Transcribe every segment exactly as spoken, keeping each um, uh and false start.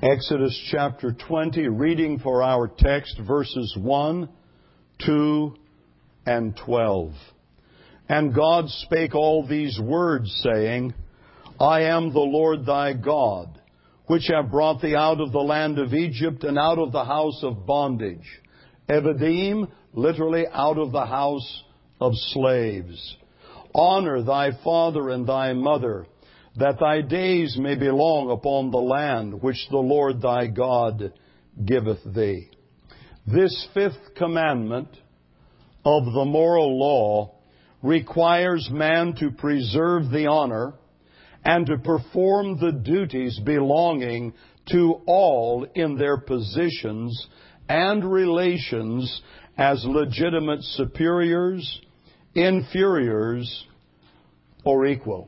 Exodus chapter twenty, reading for our text verses one, two, and twelve. And God spake all these words, saying, I am the Lord thy God, which have brought thee out of the land of Egypt and out of the house of bondage. Evadim, literally out of the house of slaves. Honor thy father and thy mother, that thy days may be long upon the land which the Lord thy God giveth thee. This fifth commandment of the moral law requires man to preserve the honor and to perform the duties belonging to all in their positions and relations as legitimate superiors, inferiors, or equal.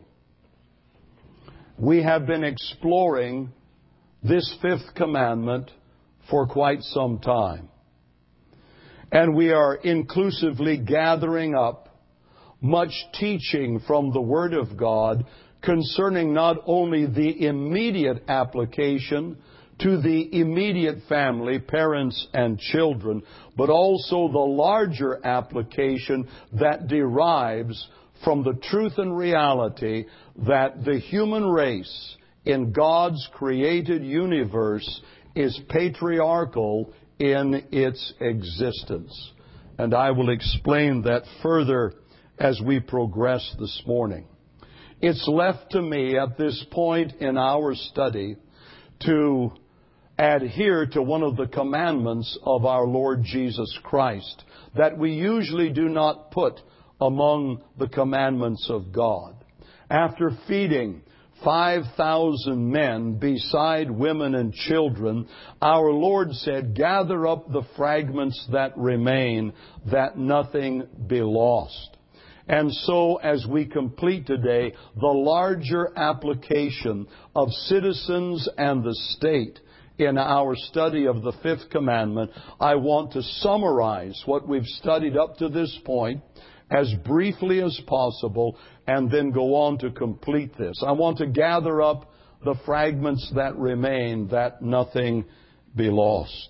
We have been exploring this fifth commandment for quite some time. And we are inclusively gathering up much teaching from the Word of God concerning not only the immediate application to the immediate family, parents and children, but also the larger application that derives from the truth and reality that the human race in God's created universe is patriarchal in its existence. And I will explain that further as we progress this morning. It's left to me at this point in our study to adhere to one of the commandments of our Lord Jesus Christ that we usually do not put among the commandments of God. After feeding five thousand men beside women and children, our Lord said, gather up the fragments that remain, that nothing be lost. And so, as we complete today the larger application of citizens and the state in our study of the fifth commandment, I want to summarize what we've studied up to this point as briefly as possible, and then go on to complete this. I want to gather up the fragments that remain, that nothing be lost.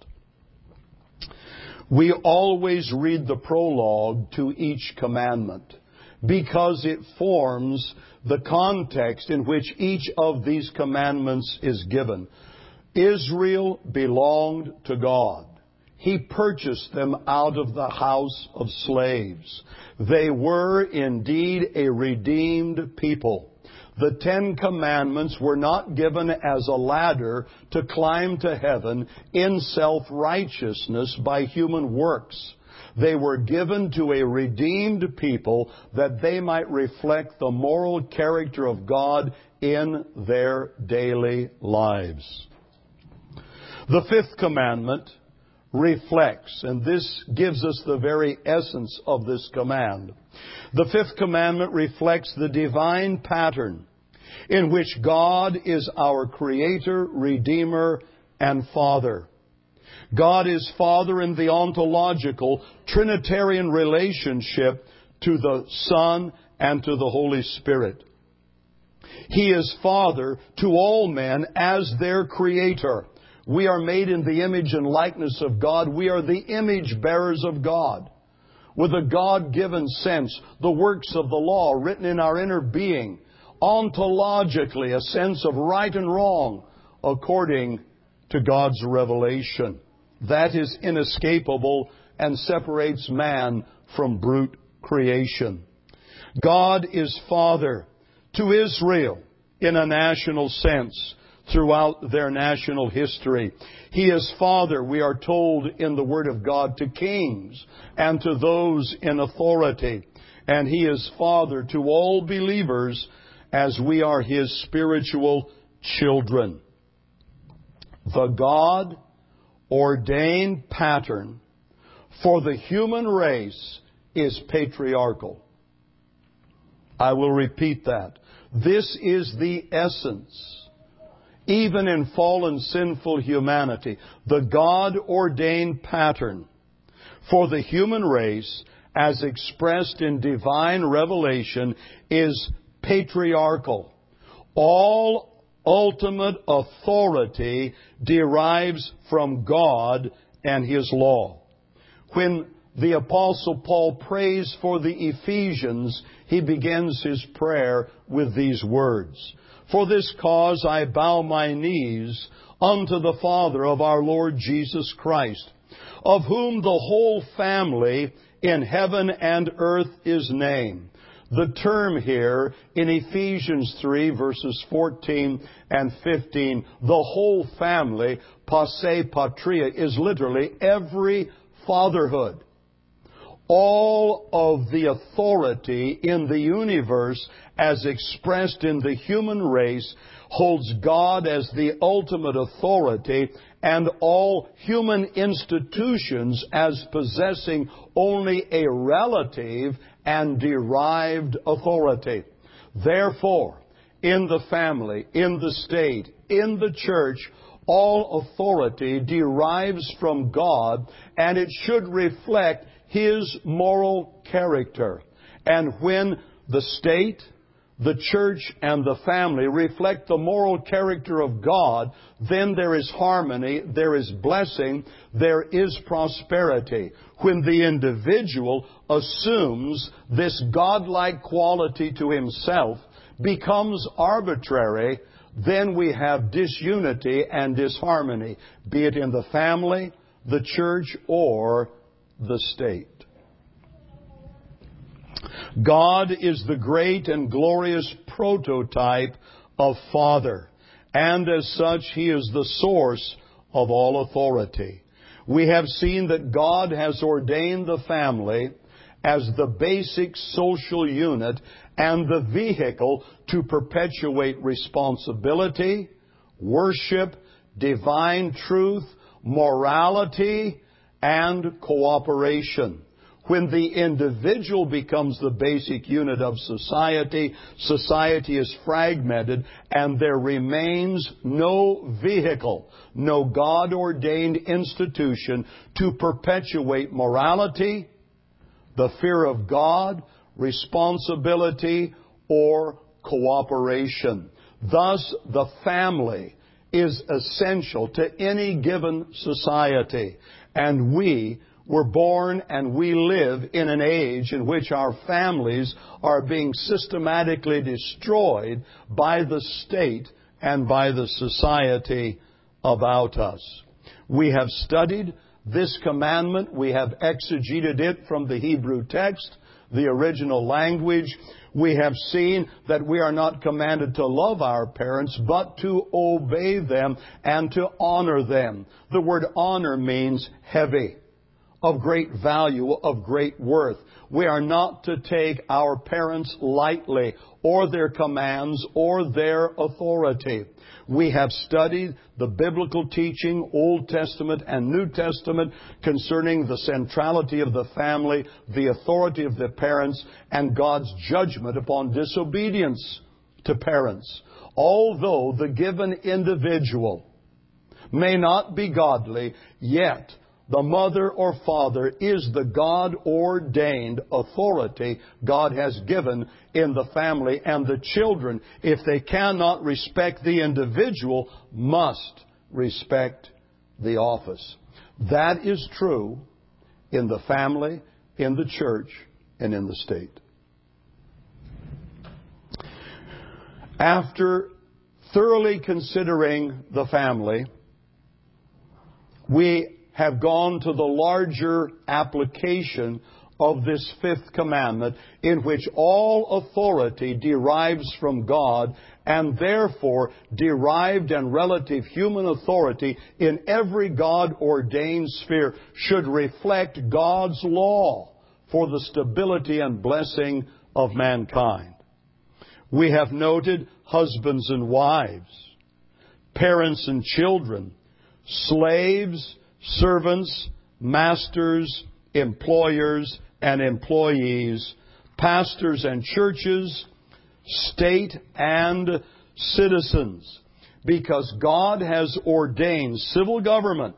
We always read the prologue to each commandment because it forms the context in which each of these commandments is given. Israel belonged to God. He purchased them out of the house of slaves. They were indeed a redeemed people. The Ten Commandments were not given as a ladder to climb to heaven in self-righteousness by human works. They were given to a redeemed people that they might reflect the moral character of God in their daily lives. The fifth commandment reflects, and this gives us the very essence of this command. The fifth commandment reflects the divine pattern in which God is our Creator, Redeemer, and Father. God is Father in the ontological Trinitarian relationship to the Son and to the Holy Spirit. He is Father to all men as their Creator. We are made in the image and likeness of God. We are the image bearers of God. With a God-given sense, the works of the law written in our inner being, ontologically a sense of right and wrong according to God's revelation. That is inescapable and separates man from brute creation. God is Father to Israel in a national sense throughout their national history. He is Father, we are told in the Word of God, to kings and to those in authority. And He is Father to all believers as we are His spiritual children. The God-ordained pattern for the human race is patriarchal. I will repeat that. This is the essence. Even in fallen, sinful humanity, the God-ordained pattern for the human race, as expressed in divine revelation, is patriarchal. All ultimate authority derives from God and His law. When the Apostle Paul prays for the Ephesians, he begins his prayer with these words. For this cause I bow my knees unto the Father of our Lord Jesus Christ, of whom the whole family in heaven and earth is named. The term here in Ephesians three, verses fourteen and fifteen, the whole family, passe patria, is literally every fatherhood. All of the authority in the universe as expressed in the human race holds God as the ultimate authority, and all human institutions as possessing only a relative and derived authority. Therefore, in the family, in the state, in the church, all authority derives from God, and it should reflect His moral character. And when the state, the church, and the family reflect the moral character of God, then there is harmony, there is blessing, there is prosperity. When the individual assumes this godlike quality to himself, becomes arbitrary, then we have disunity and disharmony, be it in the family, the church, or the state. God is the great and glorious prototype of Father, and as such, He is the source of all authority. We have seen that God has ordained the family as the basic social unit and the vehicle to perpetuate responsibility, worship, divine truth, morality, and cooperation. When the individual becomes the basic unit of society, society is fragmented, and there remains no vehicle, no God-ordained institution to perpetuate morality, the fear of God, responsibility, or cooperation. Thus, the family is essential to any given society, and we were born and we live in an age in which our families are being systematically destroyed by the state and by the society about us. We have studied this commandment. We have exegeted it from the Hebrew text, the original language. We have seen that we are not commanded to love our parents, but to obey them and to honor them. The word honor means heavy, of great value, of great worth. We are not to take our parents lightly, or their commands, or their authority. We have studied the biblical teaching, Old Testament and New Testament, concerning the centrality of the family, the authority of the parents, and God's judgment upon disobedience to parents. Although the given individual may not be godly, yet the mother or father is the God-ordained authority God has given in the family, and the children, if they cannot respect the individual, must respect the office. That is true in the family, in the church, and in the state. After thoroughly considering the family, we have gone to the larger application of this fifth commandment, in which all authority derives from God, and therefore derived and relative human authority in every God-ordained sphere should reflect God's law for the stability and blessing of mankind. We have noted husbands and wives, parents and children, slaves, servants, masters, employers, and employees, pastors and churches, state and citizens, because God has ordained civil government.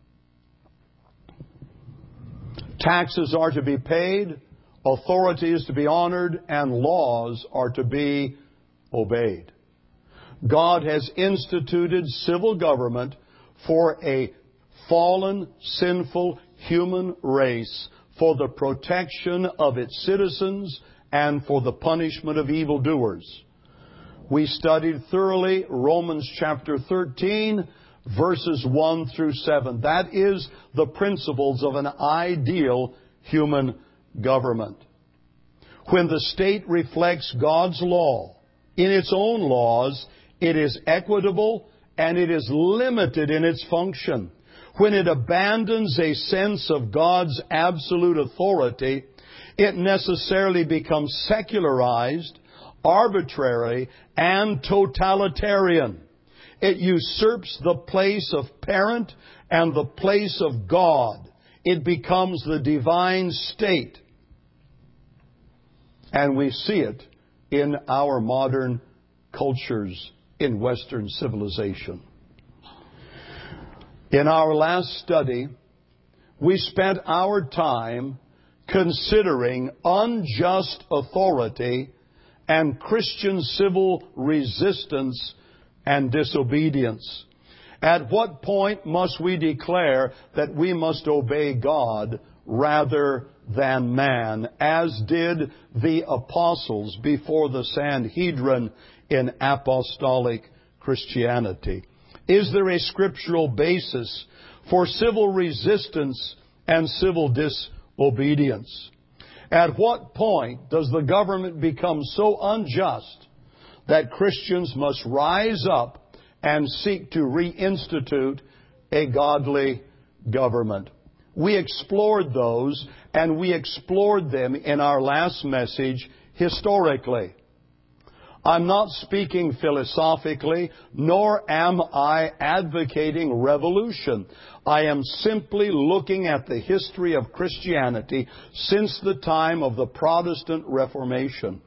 Taxes are to be paid, authority is to be honored, and laws are to be obeyed. God has instituted civil government for a fallen, sinful human race, for the protection of its citizens and for the punishment of evildoers. We studied thoroughly Romans chapter thirteen, verses one through seven. That is the principles of an ideal human government. When the state reflects God's law in its own laws, it is equitable and it is limited in its function. When it abandons a sense of God's absolute authority, it necessarily becomes secularized, arbitrary, and totalitarian. It usurps the place of parent and the place of God. It becomes the divine state. And we see it in our modern cultures in Western civilization. In our last study, we spent our time considering unjust authority and Christian civil resistance and disobedience. At what point must we declare that we must obey God rather than man, as did the apostles before the Sanhedrin in apostolic Christianity? Is there a scriptural basis for civil resistance and civil disobedience? At what point does the government become so unjust that Christians must rise up and seek to reinstitute a godly government? We explored those, and we explored them in our last message historically. I'm not speaking philosophically, nor am I advocating revolution. I am simply looking at the history of Christianity since the time of the Protestant Reformation.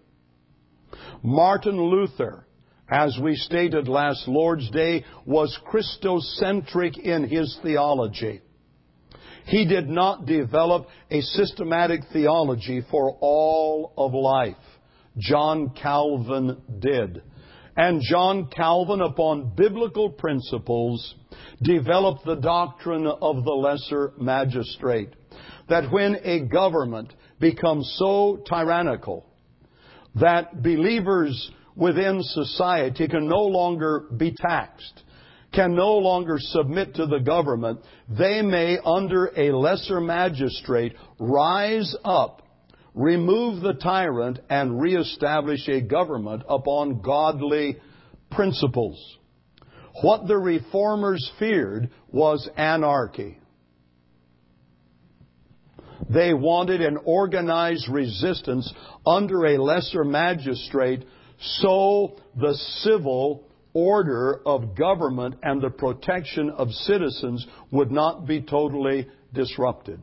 Martin Luther, as we stated last Lord's Day, was Christocentric in his theology. He did not develop a systematic theology for all of life. John Calvin did. And John Calvin, upon biblical principles, developed the doctrine of the lesser magistrate. That when a government becomes so tyrannical that believers within society can no longer be taxed, can no longer submit to the government, they may, under a lesser magistrate, rise up, remove the tyrant, and reestablish a government upon godly principles. What the reformers feared was anarchy. They wanted an organized resistance under a lesser magistrate so the civil order of government and the protection of citizens would not be totally disrupted.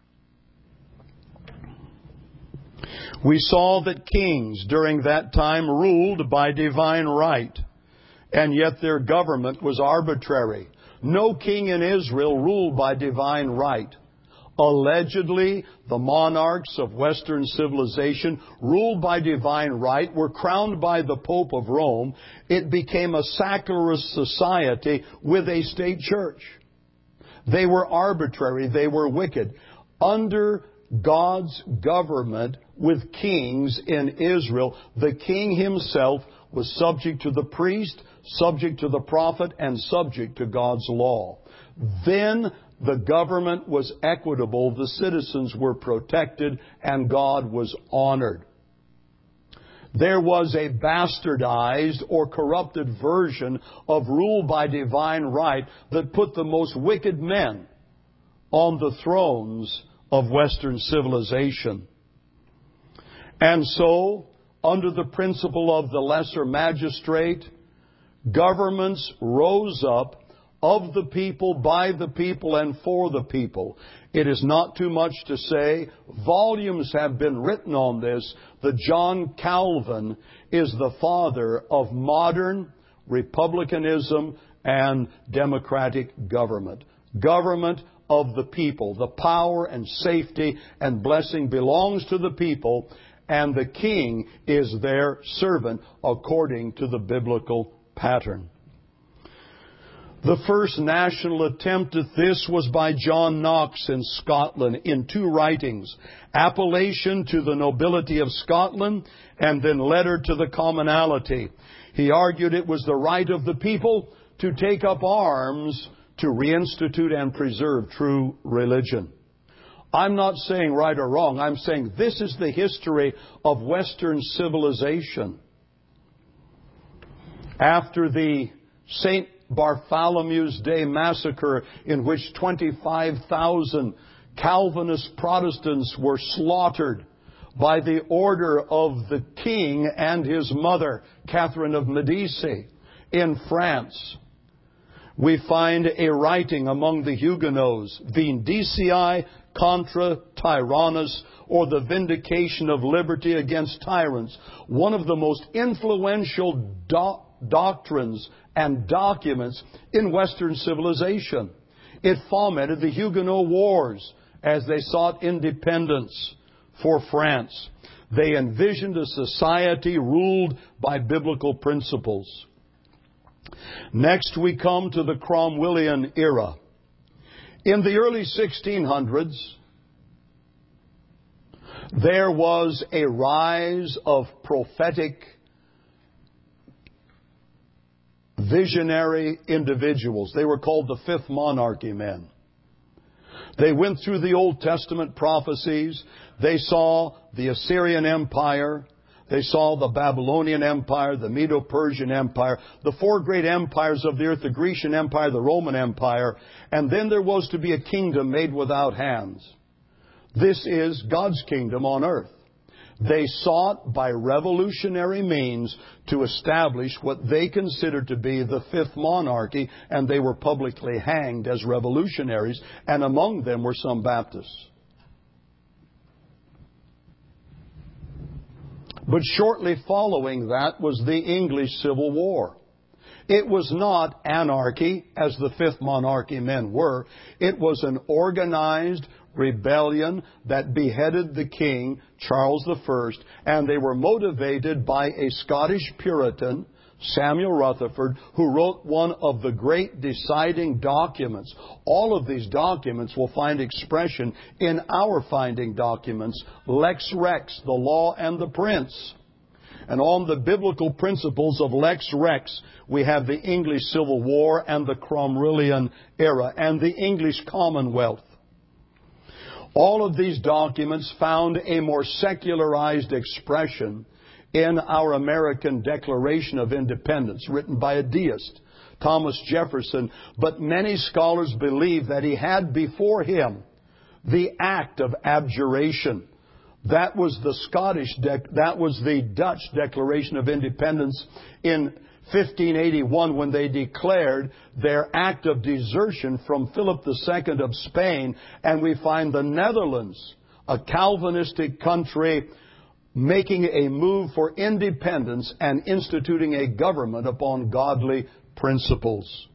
We saw that kings during that time ruled by divine right, and yet their government was arbitrary. No king in Israel ruled by divine right. Allegedly, the monarchs of Western civilization ruled by divine right were crowned by the Pope of Rome. It became a secularist society with a state church. They were arbitrary. They were wicked. Under God's government with kings in Israel, the king himself was subject to the priest, subject to the prophet, and subject to God's law. Then the government was equitable, the citizens were protected, and God was honored. There was a bastardized or corrupted version of rule by divine right that put the most wicked men on the thrones of Western civilization. And so, under the principle of the lesser magistrate, governments rose up of the people, by the people, and for the people. It is not too much to say, volumes have been written on this, that John Calvin is the father of modern republicanism and democratic government. Government of the people. The power and safety and blessing belongs to the people, and the king is their servant according to the biblical pattern. The first national attempt at this was by John Knox in Scotland in two writings, Appellation to the Nobility of Scotland and then Letter to the Commonalty. He argued it was the right of the people to take up arms to reinstitute and preserve true religion. I'm not saying right or wrong. I'm saying this is the history of Western civilization. After the Saint Bartholomew's Day massacre, in which twenty-five thousand Calvinist Protestants were slaughtered by the order of the king and his mother, Catherine of Medici, in France, we find a writing among the Huguenots, Vindicii contra tyrannus, or the vindication of liberty against tyrants, one of the most influential do- doctrines and documents in Western civilization. It fomented the Huguenot Wars as they sought independence for France. They envisioned a society ruled by biblical principles. Next we come to the Cromwellian era. In the early sixteen hundreds, there was a rise of prophetic, visionary individuals. They were called the Fifth Monarchy men. They went through the Old Testament prophecies. They saw the Assyrian Empire. They saw the Babylonian Empire, the Medo-Persian Empire, the four great empires of the earth, the Grecian Empire, the Roman Empire, and then there was to be a kingdom made without hands. This is God's kingdom on earth. They sought by revolutionary means to establish what they considered to be the fifth monarchy, and they were publicly hanged as revolutionaries, and among them were some Baptists. But shortly following that was the English Civil War. It was not anarchy, as the Fifth Monarchy men were. It was an organized rebellion that beheaded the king, Charles the First, and they were motivated by a Scottish Puritan, Samuel Rutherford, who wrote one of the great deciding documents. All of these documents will find expression in our finding documents, Lex Rex, the law and the prince. And on the biblical principles of Lex Rex, we have the English Civil War and the Cromwellian era and the English Commonwealth. All of these documents found a more secularized expression in our American Declaration of Independence, written by a deist, Thomas Jefferson. But many scholars believe that he had before him the Act of Abjuration. That was the Scottish, dec- that was the Dutch Declaration of Independence in fifteen eighty-one, when they declared their act of desertion from Philip the Second of Spain. And we find the Netherlands, a Calvinistic country, making a move for independence and instituting a government upon godly principles.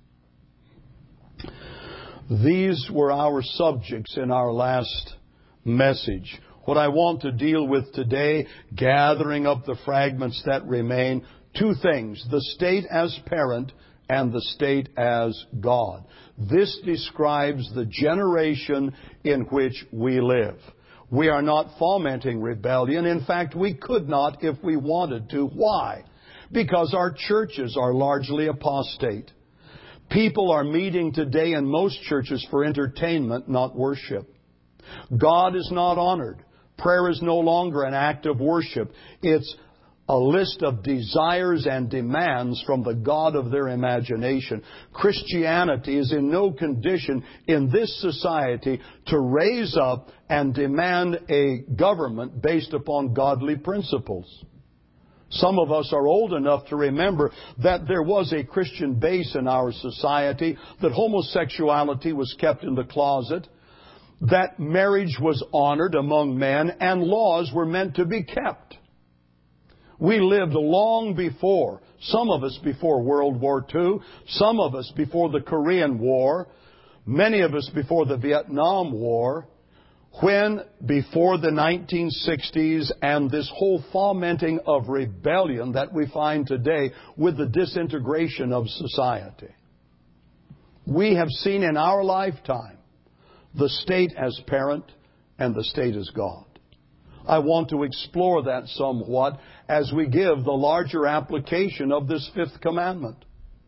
These were our subjects in our last message. What I want to deal with today, gathering up the fragments that remain, two things: the state as parent and the state as God. This describes the generation in which we live. We are not fomenting rebellion. In fact, we could not if we wanted to. Why? Because our churches are largely apostate. People are meeting today in most churches for entertainment, not worship. God is not honored. Prayer is no longer an act of worship. It's a list of desires and demands from the God of their imagination. Christianity is in no condition in this society to raise up and demand a government based upon godly principles. Some of us are old enough to remember that there was a Christian base in our society, that homosexuality was kept in the closet, that marriage was honored among men, and laws were meant to be kept. We lived long before, some of us before World War Two, some of us before the Korean War, many of us before the Vietnam War, when, before the nineteen sixties and this whole fomenting of rebellion that we find today with the disintegration of society, we have seen in our lifetime the state as parent and the state as God. I want to explore that somewhat as we give the larger application of this fifth commandment.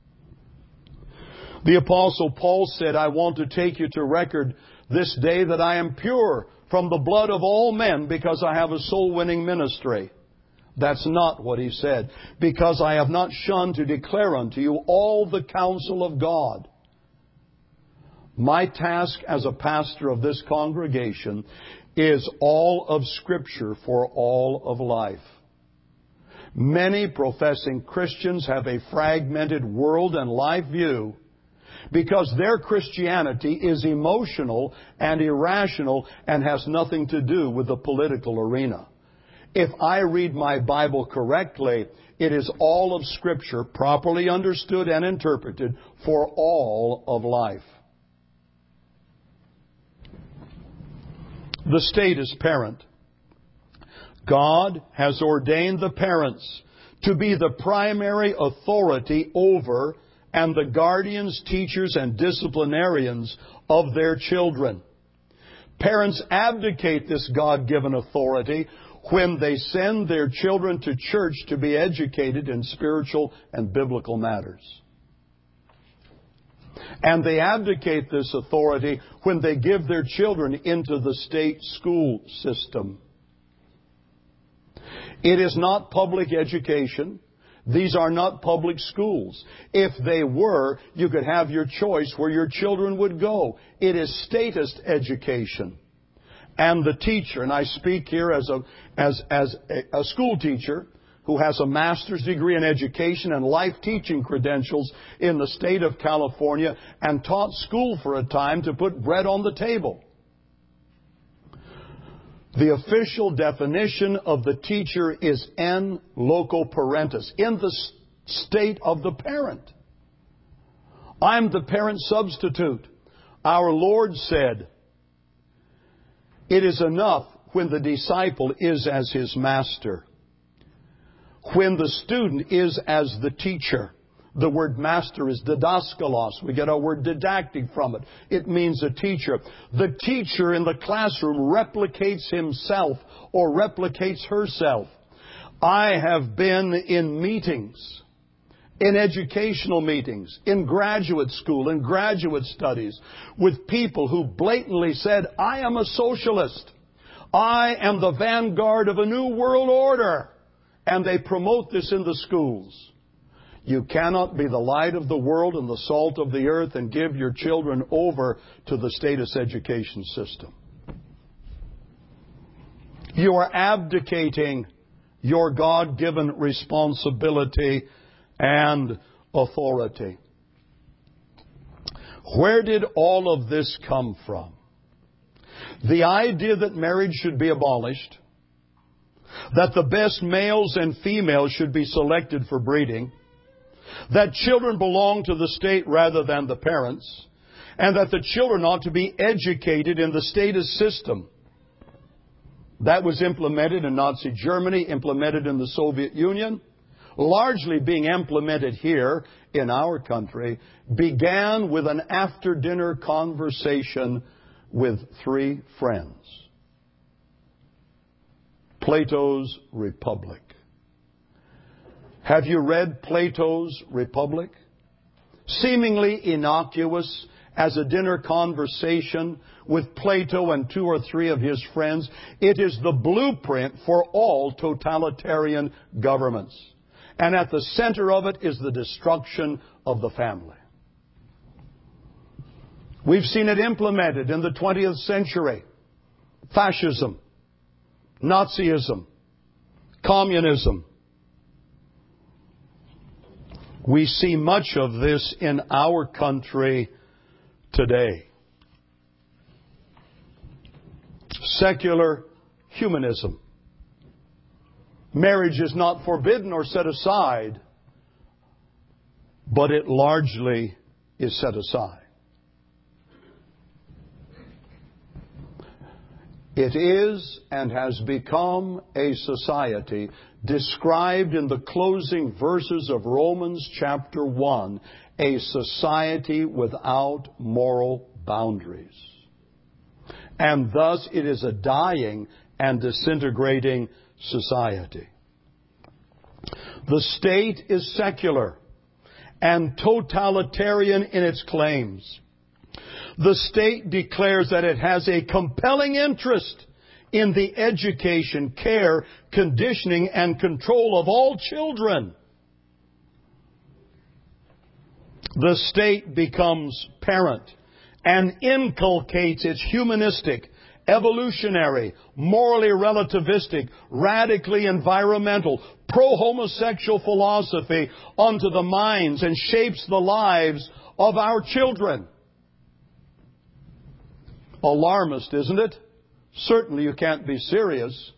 The Apostle Paul said, I want to take you to record this day that I am pure from the blood of all men because I have a soul-winning ministry. That's not what he said. Because I have not shunned to declare unto you all the counsel of God. My task as a pastor of this congregation is all of Scripture for all of life. Many professing Christians have a fragmented world and life view because their Christianity is emotional and irrational and has nothing to do with the political arena. If I read my Bible correctly, it is all of Scripture properly understood and interpreted for all of life. The state is parent. God has ordained the parents to be the primary authority over and the guardians, teachers, and disciplinarians of their children. Parents abdicate this God-given authority when they send their children to church to be educated in spiritual and biblical matters. And they abdicate this authority when they give their children into the state school system. It is not public education. These are not public schools. If they were, you could have your choice where your children would go. It is statist education. And the teacher, and I speak here as a, as, as a, a school teacher who has a master's degree in education and life teaching credentials in the state of California and taught school for a time to put bread on the table. The official definition of the teacher is en loco parentis, in the state of the parent. I'm the parent substitute. Our Lord said, it is enough when the disciple is as his master, when the student is as the teacher. The word master is didaskalos. We get our word didactic from it. It means a teacher. The teacher in the classroom replicates himself or replicates herself. I have been in meetings, in educational meetings, in graduate school, in graduate studies, with people who blatantly said, I am a socialist. I am the vanguard of a new world order. And they promote this in the schools. You cannot be the light of the world and the salt of the earth and give your children over to the statist education system. You are abdicating your God-given responsibility and authority. Where did all of this come from? The idea that marriage should be abolished, that the best males and females should be selected for breeding, that children belong to the state rather than the parents, and that the children ought to be educated in the statist system. That was implemented in Nazi Germany, implemented in the Soviet Union, largely being implemented here in our country, began with an after-dinner conversation with three friends. Plato's Republic. Have you read Plato's Republic? Seemingly innocuous as a dinner conversation with Plato and two or three of his friends, it is the blueprint for all totalitarian governments. And at the center of it is the destruction of the family. We've seen it implemented in the twentieth century. Fascism, Nazism, communism. We see much of this in our country today. Secular humanism. Marriage is not forbidden or set aside, but it largely is set aside. It is and has become a society described in the closing verses of Romans chapter one, a society without moral boundaries. And thus it is a dying and disintegrating society. The state is secular and totalitarian in its claims. The state declares that it has a compelling interest in the education, care, conditioning, and control of all children. The state becomes parent and inculcates its humanistic, evolutionary, morally relativistic, radically environmental, pro-homosexual philosophy onto the minds and shapes the lives of our children. Alarmist, isn't it? Certainly you can't be serious.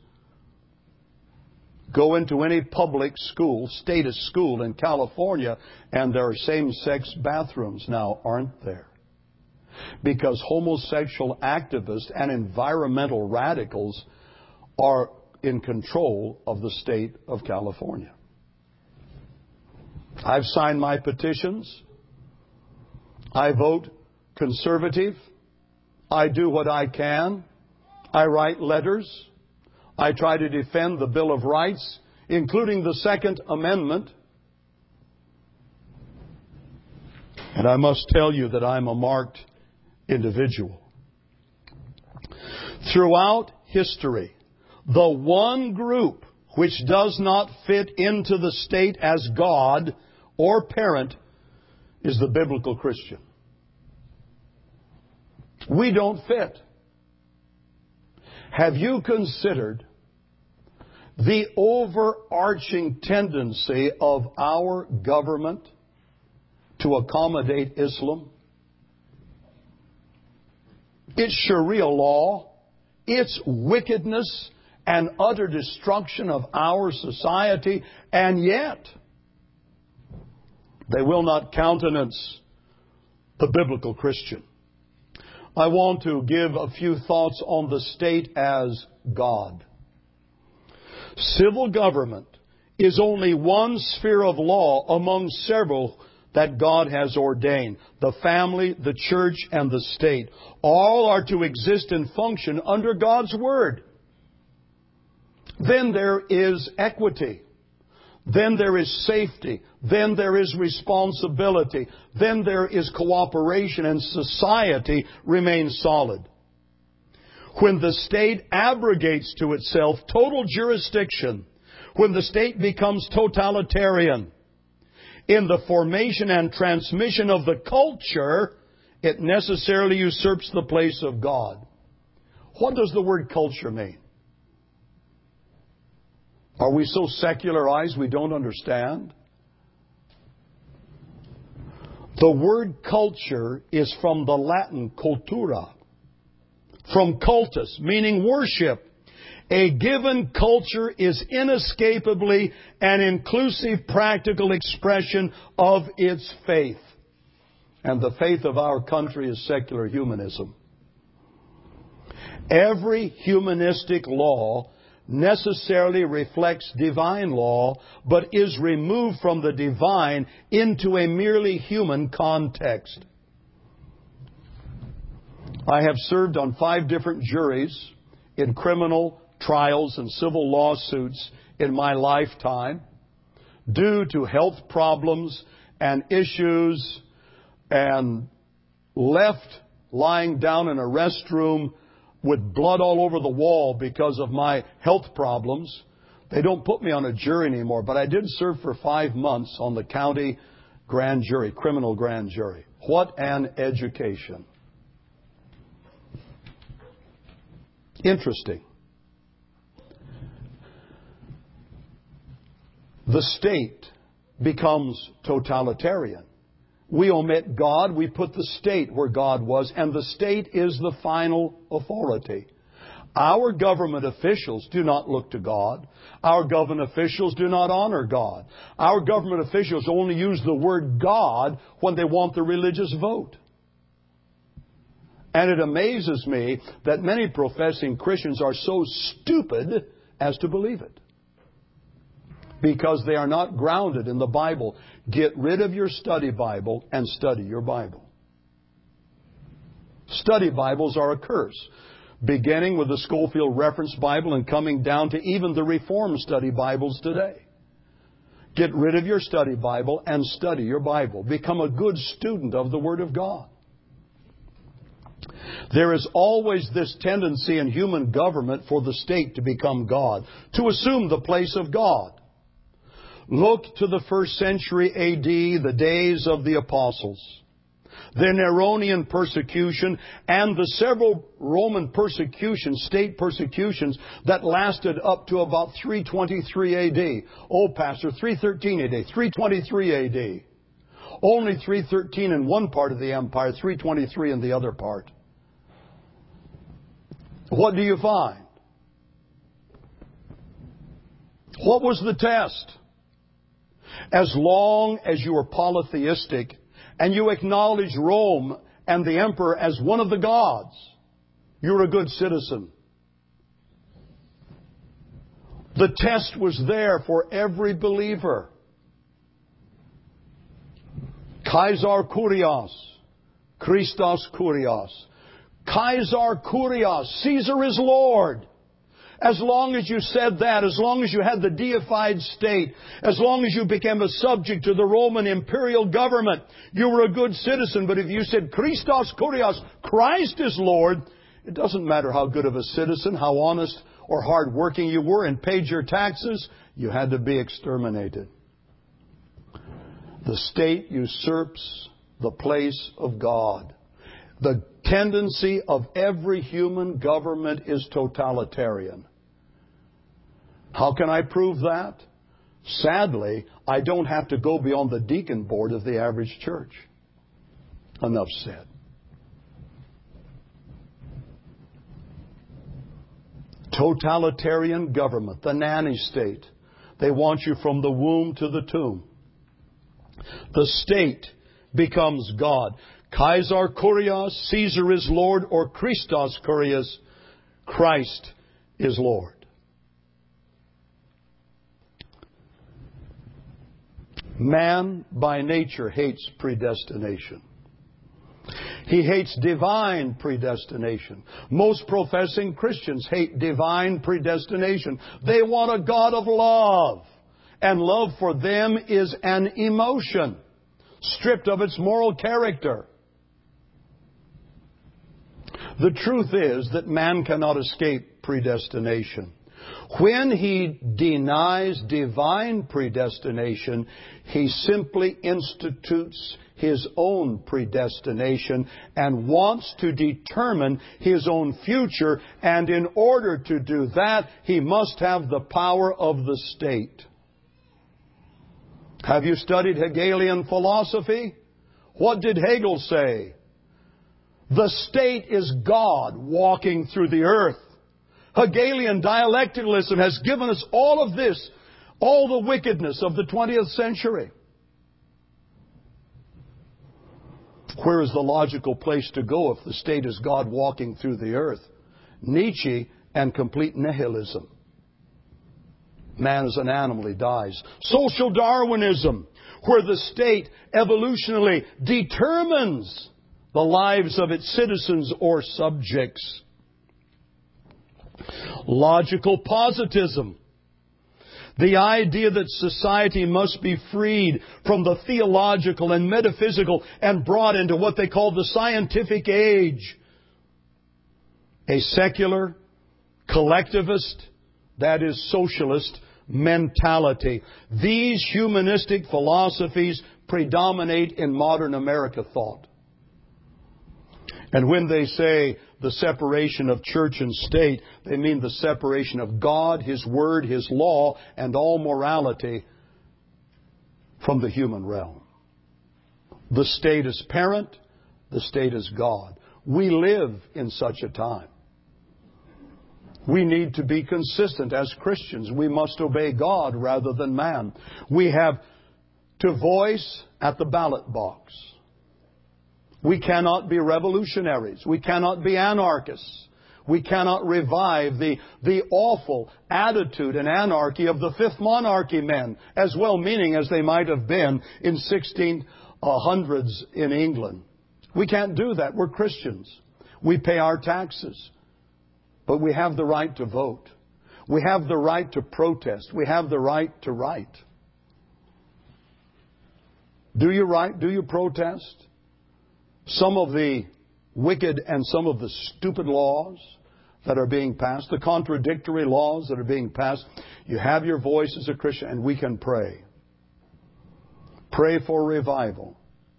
Go into any public school, status school in California, and there are same-sex bathrooms now, aren't there? Because homosexual activists and environmental radicals are in control of the state of California. I've signed my petitions. I vote conservative. I do what I can. I write letters. I try to defend the Bill of Rights, including the Second Amendment. And I must tell you that I'm a marked individual. Throughout history, the one group which does not fit into the state as God or parent is the biblical Christian. We don't fit. Have you considered the overarching tendency of our government to accommodate Islam? It's Sharia law, it's wickedness and utter destruction of our society, and yet they will not countenance the biblical Christian. I want to give a few thoughts on the state as God. Civil government is only one sphere of law among several that God has ordained. The family, the church, and the state. All are to exist and function under God's Word. Then there is equity. Then there is safety. Then there is responsibility. Then there is cooperation, and society remains solid. When the state abrogates to itself total jurisdiction, when the state becomes totalitarian, in the formation and transmission of the culture, it necessarily usurps the place of God. What does the word culture mean? Are we so secularized we don't understand? The word culture is from the Latin cultura, from cultus, meaning worship. A given culture is inescapably an inclusive, practical expression of its faith. And the faith of our country is secular humanism. Every humanistic law necessarily reflects divine law, but is removed from the divine into a merely human context. I have served on five different juries in criminal trials and civil lawsuits in my lifetime due to health problems and issues, and left lying down in a restroom with blood all over the wall because of my health problems. They don't put me on a jury anymore, but I did serve for five months on the county grand jury, criminal grand jury. What an education. Interesting. The state becomes totalitarian. We omit God, we put the state where God was, and the state is the final authority. Our government officials do not look to God. Our government officials do not honor God. Our government officials only use the word God when they want the religious vote. And it amazes me that many professing Christians are so stupid as to believe it, because they are not grounded in the Bible. Get rid of your study Bible and study your Bible. Study Bibles are a curse, beginning with the Scofield Reference Bible and coming down to even the Reformed study Bibles today. Get rid of your study Bible and study your Bible. Become a good student of the Word of God. There is always this tendency in human government for the state to become God, to assume the place of God. Look to the first century A D, the days of the apostles, the Neronian persecution, and the several Roman persecutions, state persecutions, that lasted up to about three twenty-three A D. Oh, Pastor, three thirteen A D, three twenty-three A D. Only three thirteen in one part of the empire, three twenty-three in the other part. What do you find? What was the test? As long as you are polytheistic and you acknowledge Rome and the emperor as one of the gods, you're a good citizen. The test was there for every believer. Kaisar Kurios, Christos Kurios. Kaisar Kurios, Caesar is Lord. As long as you said that, as long as you had the deified state, as long as you became a subject to the Roman imperial government, you were a good citizen. But if you said Christos Kurios, Christ is Lord, it doesn't matter how good of a citizen, how honest or hard-working you were and paid your taxes, you had to be exterminated. The state usurps the place of God. The tendency of every human government is totalitarian. How can I prove that? Sadly, I don't have to go beyond the deacon board of the average church. Enough said. Totalitarian government, the nanny state. They want you from the womb to the tomb. The state becomes God. Kaisar Kurios, Caesar is Lord, or Christos Kurios, Christ is Lord. Man by nature hates predestination. He hates divine predestination. Most professing Christians hate divine predestination. They want a God of love. And love for them is an emotion, stripped of its moral character. The truth is that man cannot escape predestination. When he denies divine predestination, he simply institutes his own predestination and wants to determine his own future. And in order to do that, he must have the power of the state. Have you studied Hegelian philosophy? What did Hegel say? The state is God walking through the earth. Hegelian dialecticalism has given us all of this, all the wickedness of the twentieth century. Where is the logical place to go if the state is God walking through the earth? Nietzsche and complete nihilism. Man is an animal, he dies. Social Darwinism, where the state evolutionally determines the lives of its citizens or subjects. Logical positivism, the idea that society must be freed from the theological and metaphysical and brought into what they call the scientific age. A secular, collectivist, that is socialist, mentality. These humanistic philosophies predominate in modern America thought. And when they say the separation of church and state, they mean the separation of God, His Word, His law, and all morality from the human realm. The state is parent, the state is God. We live in such a time. We need to be consistent as Christians. We must obey God rather than man. We have to voice at the ballot box. We cannot be revolutionaries. We cannot be anarchists. We cannot revive the, the awful attitude and anarchy of the Fifth Monarchy men, as well-meaning as they might have been in sixteen hundreds in England. We can't do that. We're Christians. We pay our taxes. But we have the right to vote. We have the right to protest. We have the right to write. Do you write? Do you protest? Some of the wicked and some of the stupid laws that are being passed, the contradictory laws that are being passed, you have your voice as a Christian, and we can pray. Pray for revival.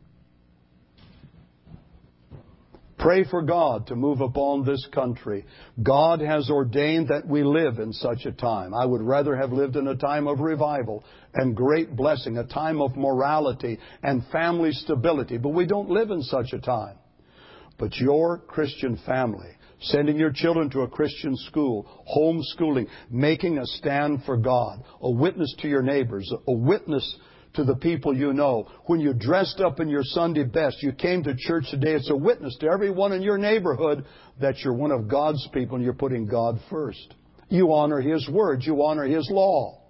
Pray for God to move upon this country. God has ordained that we live in such a time. I would rather have lived in a time of revival and great blessing, a time of morality and family stability. But we don't live in such a time. But your Christian family, sending your children to a Christian school, homeschooling, making a stand for God, a witness to your neighbors, a witness to the people you know. When you dressed up in your Sunday best, you came to church today, it's a witness to everyone in your neighborhood that you're one of God's people and you're putting God first. You honor His Word. You honor His law.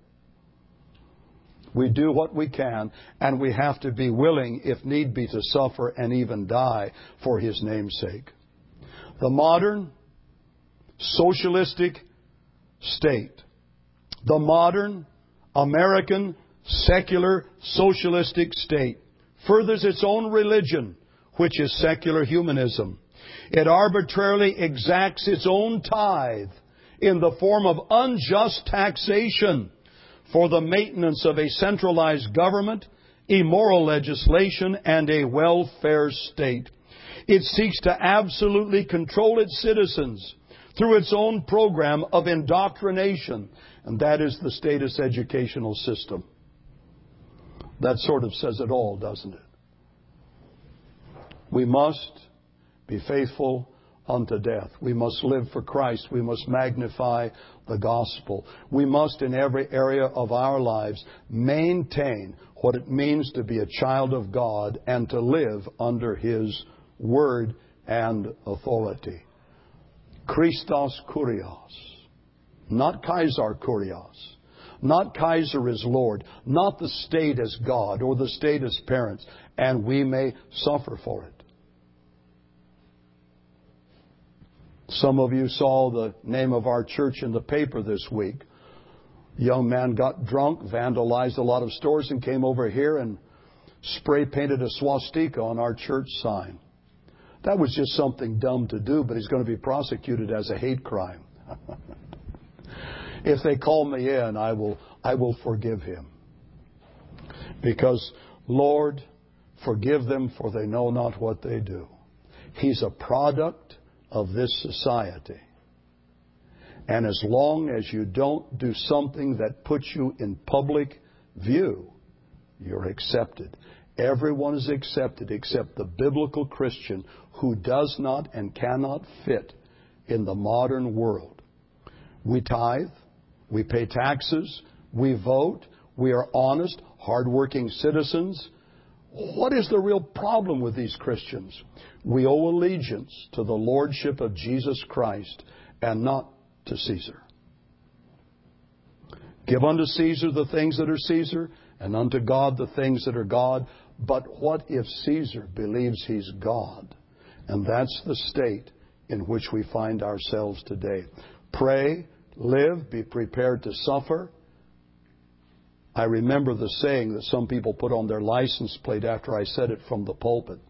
We do what we can, and we have to be willing, if need be, to suffer and even die for His name's sake. The modern socialistic state, the modern American secular socialistic state, furthers its own religion, which is secular humanism. It arbitrarily exacts its own tithe in the form of unjust taxation for the maintenance of a centralized government, immoral legislation, and a welfare state. It seeks to absolutely control its citizens through its own program of indoctrination, and that is the status educational system. That sort of says it all, doesn't it? We must be faithful unto death. We must live for Christ. We must magnify the gospel. We must, in every area of our lives, maintain what it means to be a child of God and to live under His word and authority. Christos Kurios, not Kaiser Kurios. Not Kaiser as Lord, not the state as God or the state as parents, and we may suffer for it. Some of you saw the name of our church in the paper this week. A young man got drunk, vandalized a lot of stores, and came over here and spray painted a swastika on our church sign. That was just something dumb to do, but he's going to be prosecuted as a hate crime. If they call me in, I will, I will forgive him. Because, Lord, forgive them, for they know not what they do. He's a product of this society. And as long as you don't do something that puts you in public view, you're accepted. Everyone is accepted except the biblical Christian who does not and cannot fit in the modern world. We tithe. We pay taxes, we vote, we are honest, hardworking citizens. What is the real problem with these Christians? We owe allegiance to the lordship of Jesus Christ and not to Caesar. Give unto Caesar the things that are Caesar, and unto God the things that are God. But what if Caesar believes he's God? And that's the state in which we find ourselves today. Pray. Live, be prepared to suffer. I remember the saying that some people put on their license plate after I said it from the pulpit.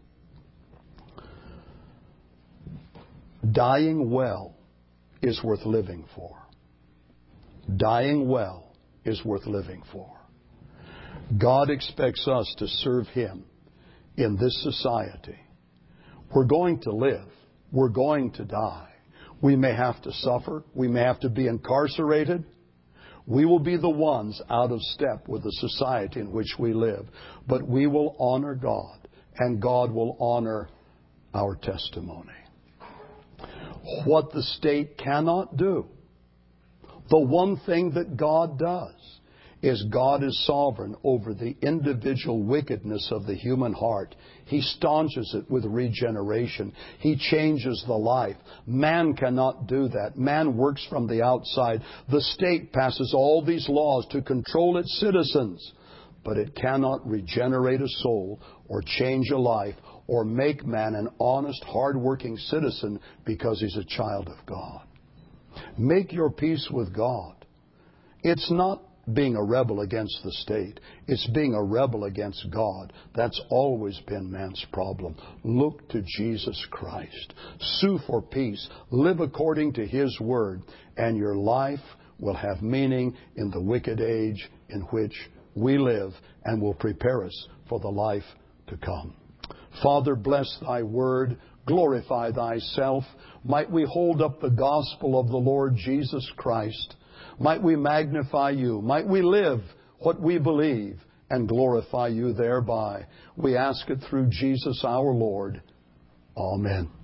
Dying well is worth living for. Dying well is worth living for. God expects us to serve Him in this society. We're going to live. We're going to die. We may have to suffer. We may have to be incarcerated. We will be the ones out of step with the society in which we live. But we will honor God, and God will honor our testimony. What the state cannot do, the one thing that God does, is God is sovereign over the individual wickedness of the human heart. He staunches it with regeneration. He changes the life. Man cannot do that. Man works from the outside. The state passes all these laws to control its citizens, but it cannot regenerate a soul or change a life or make man an honest, hard-working citizen because he's a child of God. Make your peace with God. It's not being a rebel against the state. It's being a rebel against God. That's always been man's problem. Look to Jesus Christ. Sue for peace. Live according to His Word, and your life will have meaning in the wicked age in which we live and will prepare us for the life to come. Father, bless Thy Word. Glorify Thyself. Might we hold up the gospel of the Lord Jesus Christ. Might we magnify You. Might we live what we believe and glorify You thereby. We ask it through Jesus our Lord. Amen.